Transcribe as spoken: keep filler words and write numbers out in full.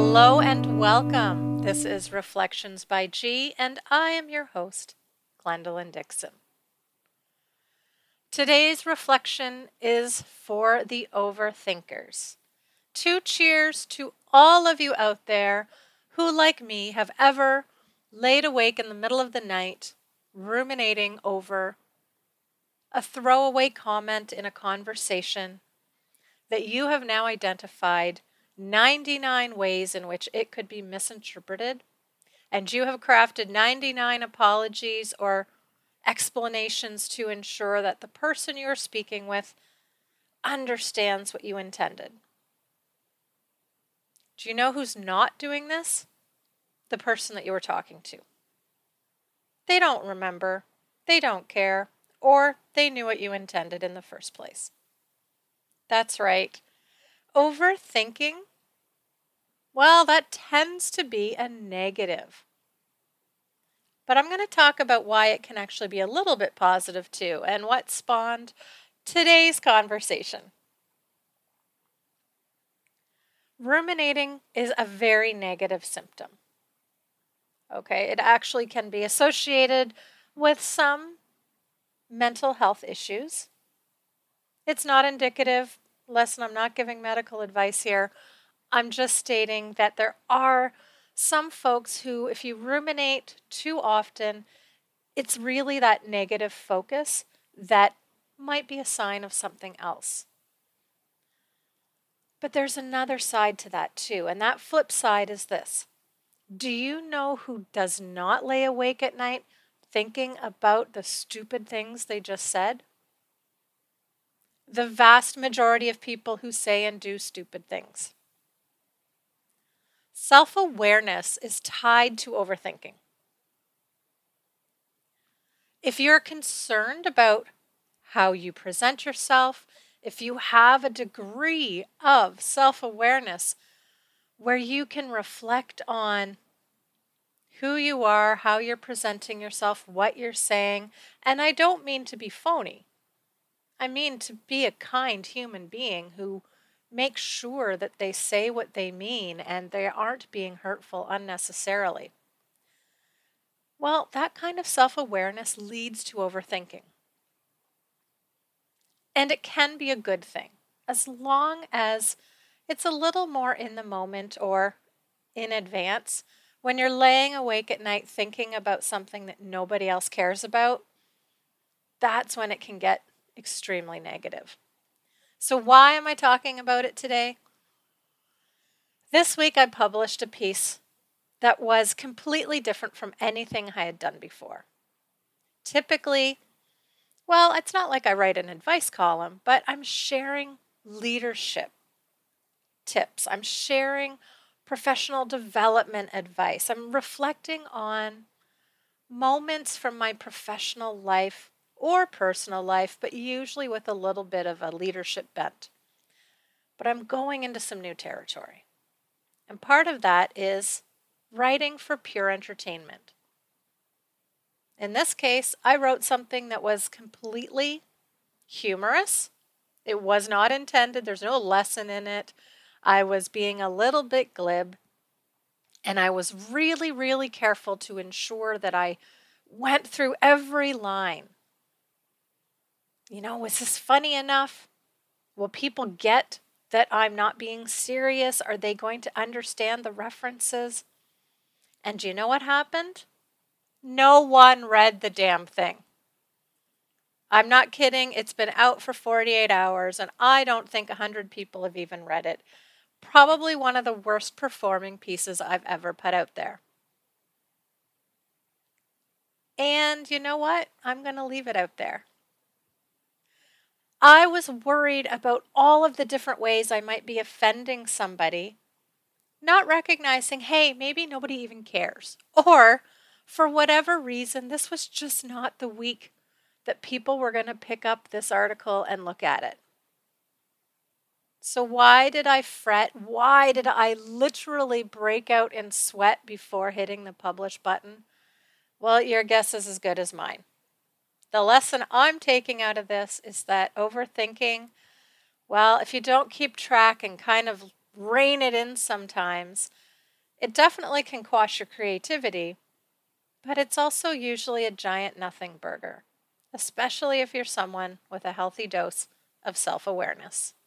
Hello and welcome. This is Reflections by G, and I am your host, Glendolyn Dixon. Today's reflection is for the overthinkers. Two cheers to all of you out there who, like me, have ever laid awake in the middle of the night ruminating over a throwaway comment in a conversation that you have now identified ninety-nine ways in which it could be misinterpreted, and you have crafted ninety-nine apologies or explanations to ensure that the person you're speaking with understands what you intended. Do you know who's not doing this? The person that you were talking to. They don't remember, they don't care, or they knew what you intended in the first place. That's right. Overthinking, well, that tends to be a negative. But I'm going to talk about why it can actually be a little bit positive too, and what spawned today's conversation. Ruminating is a very negative symptom. Okay, it actually can be associated with some mental health issues. It's not indicative. Listen, I'm not giving medical advice here. I'm just stating that there are some folks who, if you ruminate too often, it's really that negative focus that might be a sign of something else. But there's another side to that too, and that flip side is this. Do you know who does not lay awake at night thinking about the stupid things they just said? The vast majority of people who say and do stupid things. Self-awareness is tied to overthinking. If you're concerned about how you present yourself, if you have a degree of self-awareness where you can reflect on who you are, how you're presenting yourself, what you're saying, and I don't mean to be phony. I mean to be a kind human being who makes sure that they say what they mean and they aren't being hurtful unnecessarily. Well, that kind of self-awareness leads to overthinking. And it can be a good thing, as long as it's a little more in the moment or in advance. When you're laying awake at night thinking about something that nobody else cares about, that's when it can get extremely negative. So why am I talking about it today? This week I published a piece that was completely different from anything I had done before. Typically, well, it's not like I write an advice column, but I'm sharing leadership tips. I'm sharing professional development advice. I'm reflecting on moments from my professional life or personal life, but usually with a little bit of a leadership bent. But I'm going into some new territory. And part of that is writing for pure entertainment. In this case, I wrote something that was completely humorous. It was not intended. There's no lesson in it. I was being a little bit glib, and I was really, really careful to ensure that I went through every line. You know, was this funny enough? Will people get that I'm not being serious? Are they going to understand the references? And do you know what happened? No one read the damn thing. I'm not kidding. It's been out for forty-eight hours, and I don't think one hundred people have even read it. Probably one of the worst performing pieces I've ever put out there. And you know what? I'm going to leave it out there. I was worried about all of the different ways I might be offending somebody, not recognizing, hey, maybe nobody even cares. Or, for whatever reason, this was just not the week that people were going to pick up this article and look at it. So why did I fret? Why did I literally break out in sweat before hitting the publish button? Well, your guess is as good as mine. The lesson I'm taking out of this is that overthinking, well, if you don't keep track and kind of rein it in sometimes, It definitely can quash your creativity, but it's also usually a giant nothing burger, especially if you're someone with a healthy dose of self awareness.